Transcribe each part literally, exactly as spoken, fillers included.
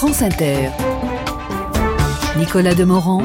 France Inter. Nicolas Demorand,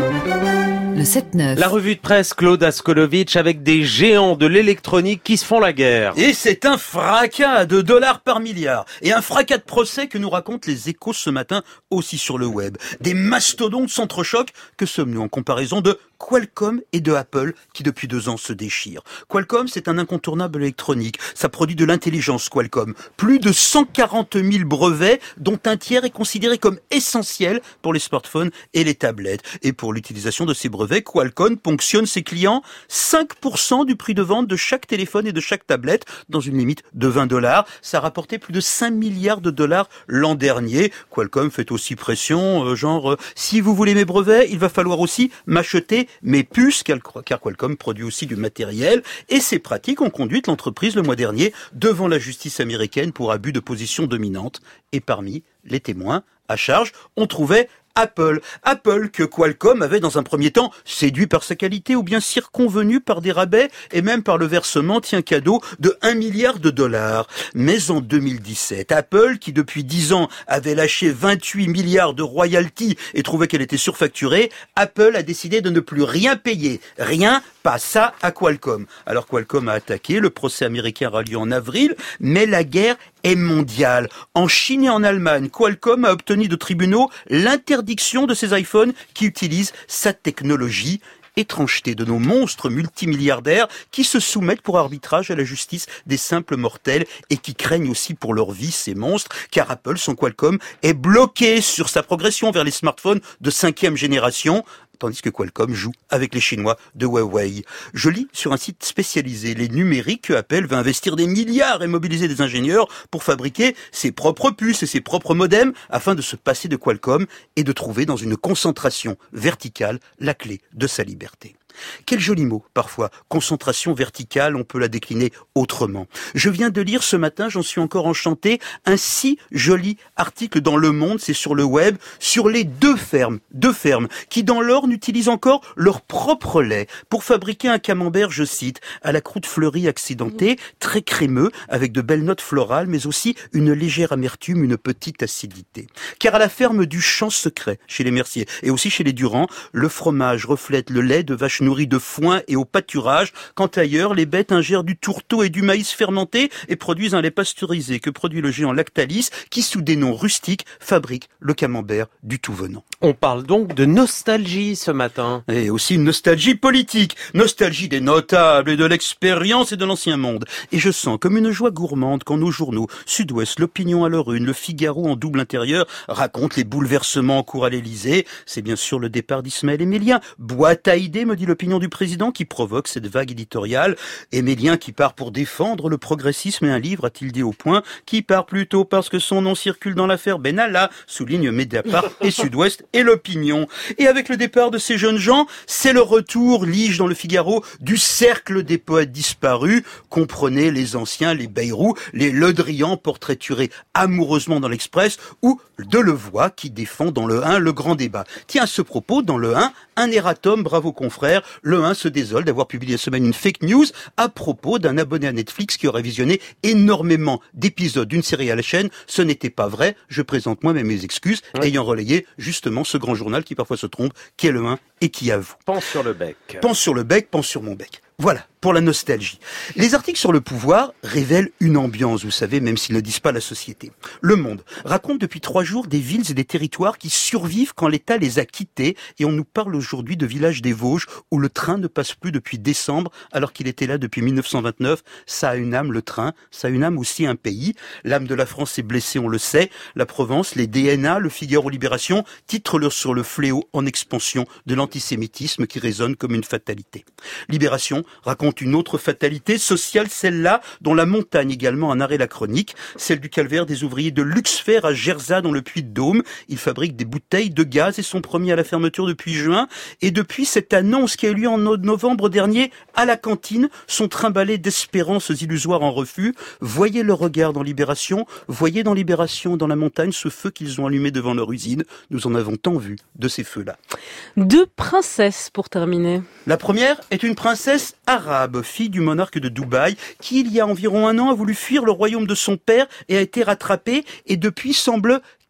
le sept neuf. La revue de presse Claude Askolovitch avec des géants de l'électronique qui se font la guerre. Et c'est un fracas de dollars par milliard. Et un fracas de procès que nous racontent les Échos ce matin aussi sur le web. Des mastodontes s'entrechoquent. Que sommes-nous en comparaison de Qualcomm et de Apple qui depuis deux ans se déchirent? Qualcomm, c'est un incontournable électronique. Ça produit de l'intelligence Qualcomm. Plus de cent quarante mille brevets dont un tiers est considéré comme essentiel pour les smartphones et les tablettes. Et pour l'utilisation de ces brevets, Qualcomm ponctionne ses clients cinq pour cent du prix de vente de chaque téléphone et de chaque tablette dans une limite de vingt dollars. Ça a rapporté plus de cinq milliards de dollars l'an dernier. Qualcomm fait aussi pression, euh, genre euh, si vous voulez mes brevets, il va falloir aussi m'acheter mes puces, car Qualcomm produit aussi du matériel. Et ces pratiques ont conduit l'entreprise le mois dernier devant la justice américaine pour abus de position dominante. Et parmi les témoins à charge, on trouvait Apple. Apple que Qualcomm avait dans un premier temps séduit par sa qualité ou bien circonvenu par des rabais et même par le versement, tiens cadeau, de un milliard de dollars. Mais en deux mille dix-sept, Apple, qui depuis dix ans avait lâché vingt-huit milliards de royalties et trouvait qu'elle était surfacturée, Apple a décidé de ne plus rien payer. Rien, pas ça à Qualcomm. Alors Qualcomm a attaqué, le procès américain aura lieu en avril, mais la guerre est mondiale. En Chine et en Allemagne, Qualcomm a obtenu de tribunaux l'interdiction de ces iPhones qui utilisent sa technologie. Étrangeté de nos monstres multimilliardaires qui se soumettent pour arbitrage à la justice des simples mortels et qui craignent aussi pour leur vie ces monstres, car Apple, son Qualcomm, est bloqué sur sa progression vers les smartphones de cinquième génération, tandis que Qualcomm joue avec les Chinois de Huawei. Je lis sur un site spécialisé les numériques que Apple va investir des milliards et mobiliser des ingénieurs pour fabriquer ses propres puces et ses propres modems afin de se passer de Qualcomm et de trouver dans une concentration verticale la clé de sa liberté. Quel joli mot, parfois. Concentration verticale, on peut la décliner autrement. Je viens de lire ce matin, j'en suis encore enchanté, un si joli article dans Le Monde, c'est sur le web, sur les deux fermes, deux fermes, qui dans l'Orne utilisent encore leur propre lait pour fabriquer un camembert, je cite, à la croûte fleurie accidentée, très crémeux, avec de belles notes florales, mais aussi une légère amertume, une petite acidité. Car à la ferme du Champ Secret, chez les Mercier, et aussi chez les Durand, le fromage reflète le lait de vache nourrie de foin et au pâturage, quand ailleurs les bêtes ingèrent du tourteau et du maïs fermenté et produisent un lait pasteurisé que produit le géant Lactalis qui, sous des noms rustiques, fabrique le camembert du tout venant. On parle donc de nostalgie ce matin. Et aussi une nostalgie politique, nostalgie des notables et de l'expérience et de l'ancien monde. Et je sens comme une joie gourmande quand nos journaux, Sud-Ouest, l'Opinion à leur une, le Figaro en double intérieur, racontent les bouleversements en cours à l'Élysée. C'est bien sûr le départ d'Ismaël Émélien. Boîte à idées, me dit l'opinion du président, qui provoque cette vague éditoriale. Émélien qui part pour défendre le progressisme et un livre, a-t-il dit au Point, qui part plutôt parce que son nom circule dans l'affaire Benalla, souligne Mediapart et Sud-Ouest et l'Opinion. Et avec le départ de ces jeunes gens, c'est le retour, lis-je dans le Figaro, du cercle des poètes disparus. Comprenez les anciens, les Bayrou, les Le Drian, portraiturés amoureusement dans l'Express, ou Delevoye qui défend dans le un le grand débat. Tiens, à ce propos, dans le un, un erratum, bravo confrère, le un se désole d'avoir publié cette semaine une fake news à propos d'un abonné à Netflix qui aurait visionné énormément d'épisodes d'une série à la chaîne. Ce n'était pas vrai, je présente moi-même mes excuses, ouais. Ayant relayé justement ce grand journal qui parfois se trompe, qui est le un et qui avoue. Pense sur le bec. Pense sur le bec, pense sur mon bec. Voilà, pour la nostalgie. Les articles sur le pouvoir révèlent une ambiance, vous savez, même s'ils ne disent pas la société. Le Monde raconte depuis trois jours des villes et des territoires qui survivent quand l'État les a quittés, et on nous parle aujourd'hui de villages des Vosges où le train ne passe plus depuis décembre alors qu'il était là depuis mille neuf cent vingt-neuf. Ça a une âme, le train, ça a une âme aussi un pays. L'âme de la France est blessée, on le sait. La Provence, les D N A, le Figaro Libération titrent sur le fléau en expansion de l'antisémitisme qui résonne comme une fatalité. Libération raconte une autre fatalité sociale, celle-là, dont la montagne également en arrêt la chronique, celle du calvaire des ouvriers de Luxfer à Gerzat dans le Puy-de-Dôme. Ils fabriquent des bouteilles de gaz et sont promis à la fermeture depuis juin. Et depuis cette annonce qui a eu lieu en novembre dernier, à la cantine, sont trimballés d'espérances illusoires en refus. Voyez le regard dans Libération, voyez dans Libération, dans la montagne, ce feu qu'ils ont allumé devant leur usine. Nous en avons tant vu de ces feux-là. Deux princesses pour terminer. La première est une princesse arabe, fille du monarque de Dubaï, qui il y a environ un an a voulu fuir le royaume de son père et a été rattrapée et depuis semble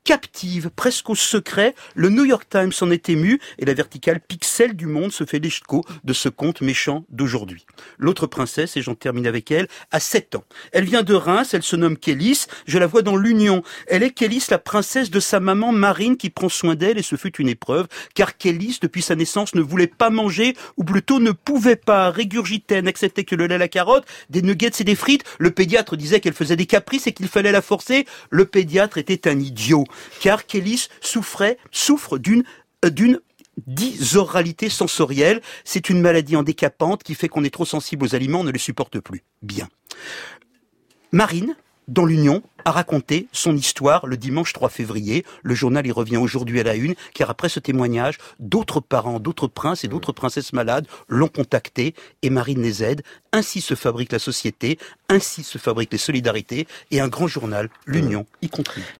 captive, presque au secret. Le New York Times en est ému et la verticale Pixel du Monde se fait l'écho de ce conte méchant d'aujourd'hui. L'autre princesse, et j'en termine avec elle, a sept ans. Elle vient de Reims, elle se nomme Kélis, je la vois dans l'Union. Elle est Kélis, la princesse de sa maman Marine qui prend soin d'elle et ce fut une épreuve, car Kélis, depuis sa naissance, ne voulait pas manger, ou plutôt ne pouvait pas, régurgitait, n'acceptait que le lait à la carotte, des nuggets et des frites. Le pédiatre disait qu'elle faisait des caprices et qu'il fallait la forcer. Le pédiatre était un idiot, car Kélis souffrait, souffre d'une, euh, d'une dysoralité sensorielle. C'est une maladie handicapante qui fait qu'on est trop sensible aux aliments, on ne les supporte plus. Bien. Marine, dans l'Union, a raconté son histoire le dimanche trois février. Le journal y revient aujourd'hui à la une, car après ce témoignage, d'autres parents, d'autres princes et d'autres princesses malades l'ont contacté et Marine les aide. Ainsi se fabrique la société, ainsi se fabriquent les solidarités et un grand journal, l'Union, y contribue.